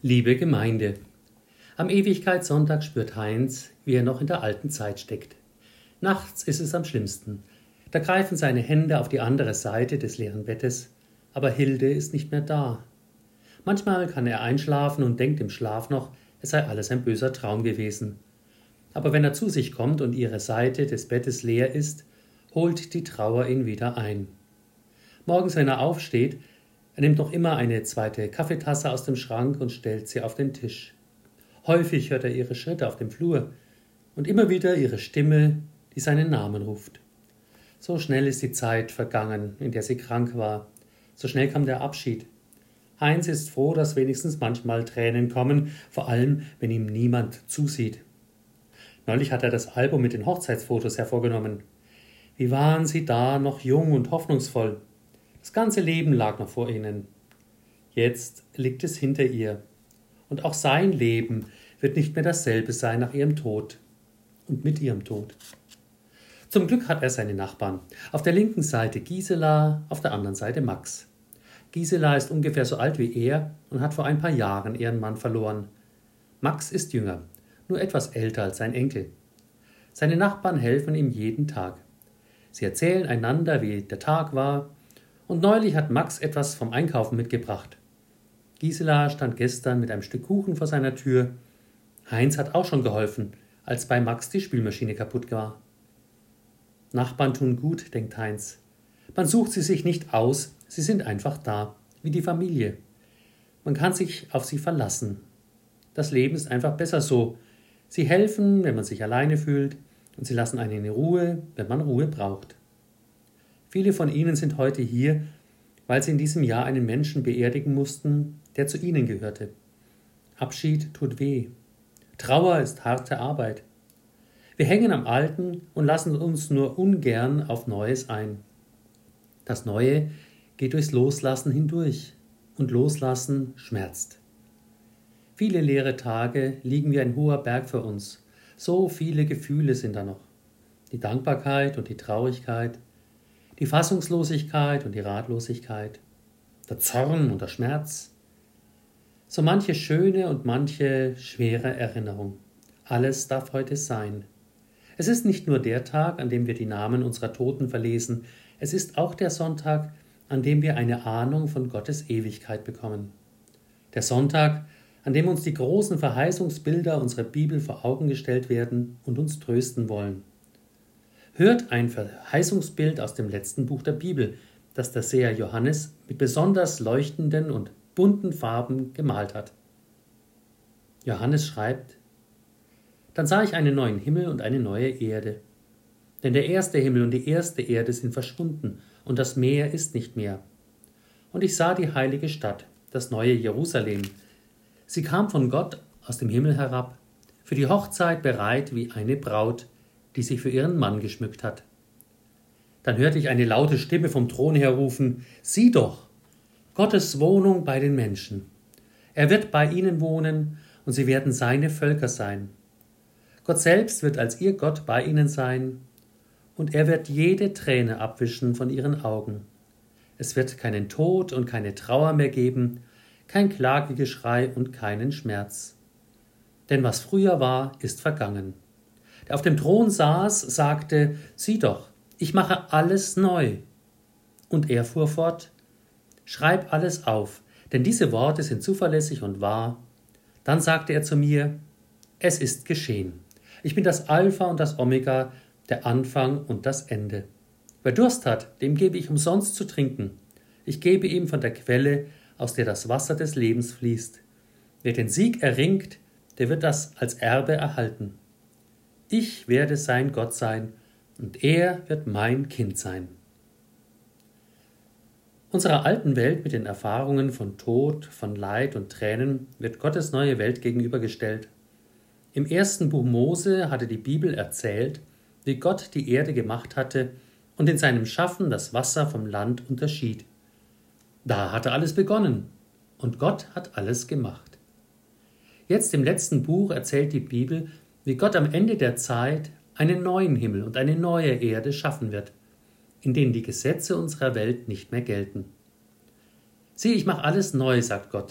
Liebe Gemeinde, am Ewigkeitssonntag spürt Heinz, wie er noch in der alten Zeit steckt. Nachts ist es am schlimmsten. Da greifen seine Hände auf die andere Seite des leeren Bettes, aber Hilde ist nicht mehr da. Manchmal kann er einschlafen und denkt im Schlaf noch, es sei alles ein böser Traum gewesen. Aber wenn er zu sich kommt und ihre Seite des Bettes leer ist, holt die Trauer ihn wieder ein. Morgens, wenn er aufsteht, er nimmt noch immer eine zweite Kaffeetasse aus dem Schrank und stellt sie auf den Tisch. Häufig hört er ihre Schritte auf dem Flur und immer wieder ihre Stimme, die seinen Namen ruft. So schnell ist die Zeit vergangen, in der sie krank war. So schnell kam der Abschied. Heinz ist froh, dass wenigstens manchmal Tränen kommen, vor allem, wenn ihm niemand zusieht. Neulich hat er das Album mit den Hochzeitsfotos hervorgenommen. Wie waren sie da noch jung und hoffnungsvoll? Das ganze Leben lag noch vor ihnen. Jetzt liegt es hinter ihr. Und auch sein Leben wird nicht mehr dasselbe sein nach ihrem Tod und mit ihrem Tod. Zum Glück hat er seine Nachbarn. Auf der linken Seite Gisela, auf der anderen Seite Max. Gisela ist ungefähr so alt wie er und hat vor ein paar Jahren ihren Mann verloren. Max ist jünger, nur etwas älter als sein Enkel. Seine Nachbarn helfen ihm jeden Tag. Sie erzählen einander, wie der Tag war, und neulich hat Max etwas vom Einkaufen mitgebracht. Gisela stand gestern mit einem Stück Kuchen vor seiner Tür. Heinz hat auch schon geholfen, als bei Max die Spülmaschine kaputt war. Nachbarn tun gut, denkt Heinz. Man sucht sie sich nicht aus, sie sind einfach da, wie die Familie. Man kann sich auf sie verlassen. Das Leben ist einfach besser so. Sie helfen, wenn man sich alleine fühlt, und sie lassen einen in Ruhe, wenn man Ruhe braucht. Viele von ihnen sind heute hier, weil sie in diesem Jahr einen Menschen beerdigen mussten, der zu ihnen gehörte. Abschied tut weh. Trauer ist harte Arbeit. Wir hängen am Alten und lassen uns nur ungern auf Neues ein. Das Neue geht durchs Loslassen hindurch, und Loslassen schmerzt. Viele leere Tage liegen wie ein hoher Berg vor uns. So viele Gefühle sind da noch. Die Dankbarkeit und die Traurigkeit, die Fassungslosigkeit und die Ratlosigkeit, der Zorn und der Schmerz. So manche schöne und manche schwere Erinnerung. Alles darf heute sein. Es ist nicht nur der Tag, an dem wir die Namen unserer Toten verlesen, es ist auch der Sonntag, an dem wir eine Ahnung von Gottes Ewigkeit bekommen. Der Sonntag, an dem uns die großen Verheißungsbilder unserer Bibel vor Augen gestellt werden und uns trösten wollen. Hört ein Verheißungsbild aus dem letzten Buch der Bibel, das der Seher Johannes mit besonders leuchtenden und bunten Farben gemalt hat. Johannes schreibt: Dann sah ich einen neuen Himmel und eine neue Erde. Denn der erste Himmel und die erste Erde sind verschwunden, und das Meer ist nicht mehr. Und ich sah die heilige Stadt, das neue Jerusalem. Sie kam von Gott aus dem Himmel herab, für die Hochzeit bereit wie eine Braut, die sich für ihren Mann geschmückt hat. Dann hörte ich eine laute Stimme vom Thron her rufen: Sieh doch, Gottes Wohnung bei den Menschen. Er wird bei ihnen wohnen, und sie werden seine Völker sein. Gott selbst wird als ihr Gott bei ihnen sein, und er wird jede Träne abwischen von ihren Augen. Es wird keinen Tod und keine Trauer mehr geben, kein Klagegeschrei und keinen Schmerz. Denn was früher war, ist vergangen. Der auf dem Thron saß, sagte: Sieh doch, ich mache alles neu. Und er fuhr fort: Schreib alles auf, denn diese Worte sind zuverlässig und wahr. Dann sagte er zu mir: Es ist geschehen. Ich bin das Alpha und das Omega, der Anfang und das Ende. Wer Durst hat, dem gebe ich umsonst zu trinken. Ich gebe ihm von der Quelle, aus der das Wasser des Lebens fließt. Wer den Sieg erringt, der wird das als Erbe erhalten. Ich werde sein Gott sein, und er wird mein Kind sein. Unserer alten Welt mit den Erfahrungen von Tod, von Leid und Tränen wird Gottes neue Welt gegenübergestellt. Im ersten Buch Mose hatte die Bibel erzählt, wie Gott die Erde gemacht hatte und in seinem Schaffen das Wasser vom Land unterschied. Da hatte alles begonnen, und Gott hat alles gemacht. Jetzt im letzten Buch erzählt die Bibel, wie Gott am Ende der Zeit einen neuen Himmel und eine neue Erde schaffen wird, in denen die Gesetze unserer Welt nicht mehr gelten. Sieh, ich mache alles neu, sagt Gott.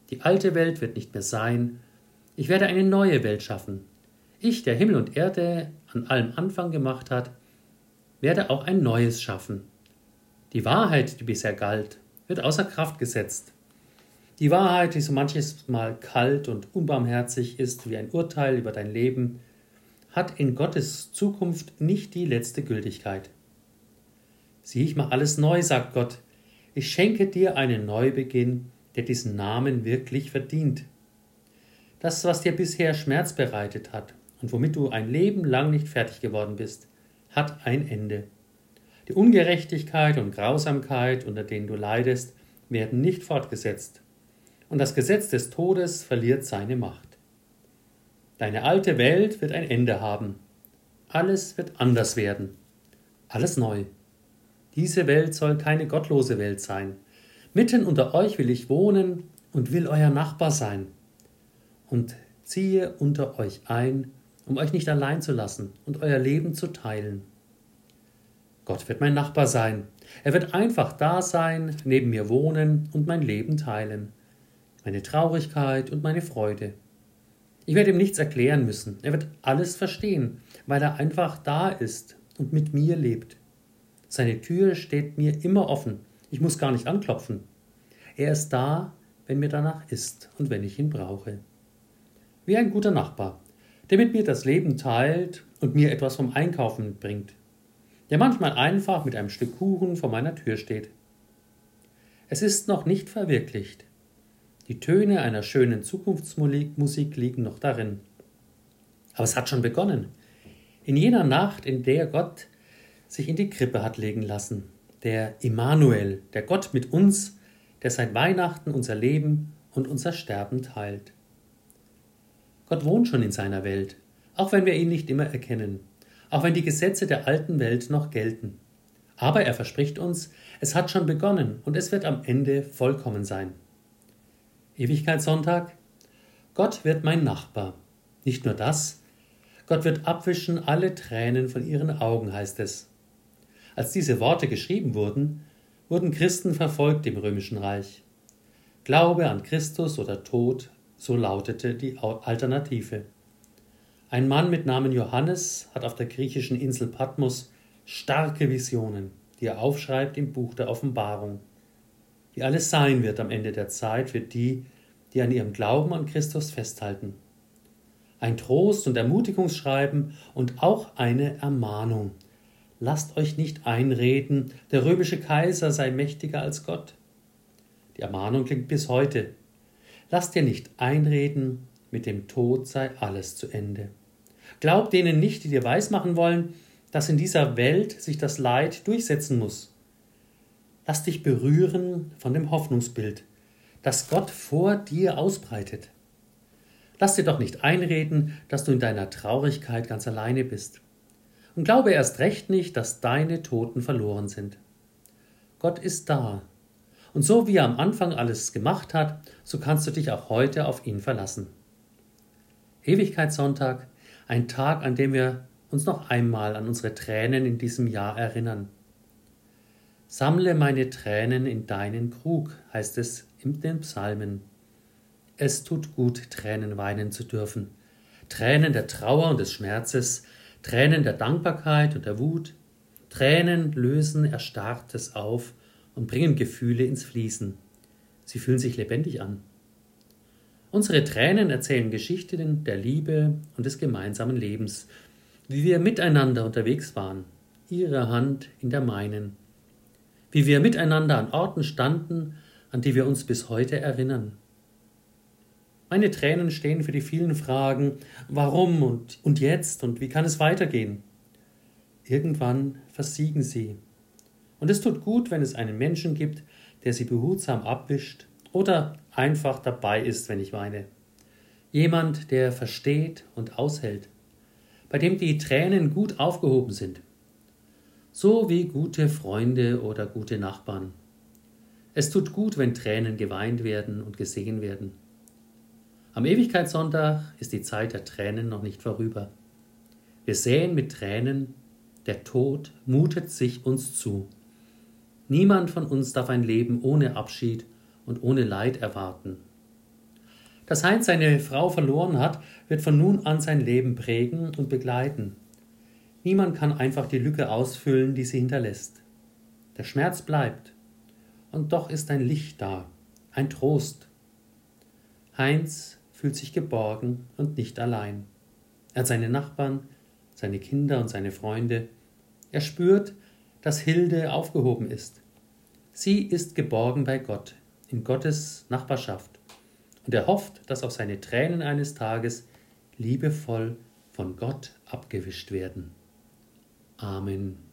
Die alte Welt wird nicht mehr sein. Ich werde eine neue Welt schaffen. Ich, der Himmel und Erde an allem Anfang gemacht hat, werde auch ein neues schaffen. Die Wahrheit, die bisher galt, wird außer Kraft gesetzt. Die Wahrheit, die so manches Mal kalt und unbarmherzig ist wie ein Urteil über dein Leben, hat in Gottes Zukunft nicht die letzte Gültigkeit. Sieh, ich mache alles neu, sagt Gott. Ich schenke dir einen Neubeginn, der diesen Namen wirklich verdient. Das, was dir bisher Schmerz bereitet hat und womit du ein Leben lang nicht fertig geworden bist, hat ein Ende. Die Ungerechtigkeit und Grausamkeit, unter denen du leidest, werden nicht fortgesetzt. Und das Gesetz des Todes verliert seine Macht. Deine alte Welt wird ein Ende haben. Alles wird anders werden. Alles neu. Diese Welt soll keine gottlose Welt sein. Mitten unter euch will ich wohnen und will euer Nachbar sein. Und ziehe unter euch ein, um euch nicht allein zu lassen und euer Leben zu teilen. Gott wird mein Nachbar sein. Er wird einfach da sein, neben mir wohnen und mein Leben teilen. Meine Traurigkeit und meine Freude. Ich werde ihm nichts erklären müssen. Er wird alles verstehen, weil er einfach da ist und mit mir lebt. Seine Tür steht mir immer offen. Ich muss gar nicht anklopfen. Er ist da, wenn mir danach ist und wenn ich ihn brauche. Wie ein guter Nachbar, der mit mir das Leben teilt und mir etwas vom Einkaufen mitbringt. Der manchmal einfach mit einem Stück Kuchen vor meiner Tür steht. Es ist noch nicht verwirklicht. Die Töne einer schönen Zukunftsmusik liegen noch darin. Aber es hat schon begonnen. In jener Nacht, in der Gott sich in die Krippe hat legen lassen. Der Immanuel, der Gott mit uns, der seit Weihnachten unser Leben und unser Sterben teilt. Gott wohnt schon in seiner Welt, auch wenn wir ihn nicht immer erkennen, auch wenn die Gesetze der alten Welt noch gelten. Aber er verspricht uns, es hat schon begonnen und es wird am Ende vollkommen sein. Ewigkeitssonntag. Gott wird mein Nachbar. Nicht nur das, Gott wird abwischen alle Tränen von ihren Augen, heißt es. Als diese Worte geschrieben wurden, wurden Christen verfolgt im Römischen Reich. Glaube an Christus oder Tod, so lautete die Alternative. Ein Mann mit Namen Johannes hat auf der griechischen Insel Patmos starke Visionen, die er aufschreibt im Buch der Offenbarung. Wie alles sein wird am Ende der Zeit für die, die an ihrem Glauben an Christus festhalten. Ein Trost- und Ermutigungsschreiben und auch eine Ermahnung. Lasst euch nicht einreden, der römische Kaiser sei mächtiger als Gott. Die Ermahnung klingt bis heute. Lasst dir nicht einreden, mit dem Tod sei alles zu Ende. Glaub denen nicht, die dir weismachen wollen, dass in dieser Welt sich das Leid durchsetzen muss. Lass dich berühren von dem Hoffnungsbild, das Gott vor dir ausbreitet. Lass dir doch nicht einreden, dass du in deiner Traurigkeit ganz alleine bist. Und glaube erst recht nicht, dass deine Toten verloren sind. Gott ist da. Und so wie er am Anfang alles gemacht hat, so kannst du dich auch heute auf ihn verlassen. Ewigkeitssonntag, ein Tag, an dem wir uns noch einmal an unsere Tränen in diesem Jahr erinnern. Sammle meine Tränen in deinen Krug, heißt es in den Psalmen. Es tut gut, Tränen weinen zu dürfen. Tränen der Trauer und des Schmerzes, Tränen der Dankbarkeit und der Wut. Tränen lösen Erstarrtes auf und bringen Gefühle ins Fließen. Sie fühlen sich lebendig an. Unsere Tränen erzählen Geschichten der Liebe und des gemeinsamen Lebens, wie wir miteinander unterwegs waren, ihre Hand in der meinen, wie wir miteinander an Orten standen, an die wir uns bis heute erinnern. Meine Tränen stehen für die vielen Fragen, warum und jetzt und wie kann es weitergehen? Irgendwann versiegen sie. Und es tut gut, wenn es einen Menschen gibt, der sie behutsam abwischt oder einfach dabei ist, wenn ich weine. Jemand, der versteht und aushält, bei dem die Tränen gut aufgehoben sind. So wie gute Freunde oder gute Nachbarn. Es tut gut, wenn Tränen geweint werden und gesehen werden. Am Ewigkeitssonntag ist die Zeit der Tränen noch nicht vorüber. Wir säen mit Tränen, der Tod mutet sich uns zu. Niemand von uns darf ein Leben ohne Abschied und ohne Leid erwarten. Dass Heinz seine Frau verloren hat, wird von nun an sein Leben prägen und begleiten. Niemand kann einfach die Lücke ausfüllen, die sie hinterlässt. Der Schmerz bleibt. Und doch ist ein Licht da, ein Trost. Heinz fühlt sich geborgen und nicht allein. Er hat seine Nachbarn, seine Kinder und seine Freunde. Er spürt, dass Hilde aufgehoben ist. Sie ist geborgen bei Gott, in Gottes Nachbarschaft. Und er hofft, dass auch seine Tränen eines Tages liebevoll von Gott abgewischt werden. Amen.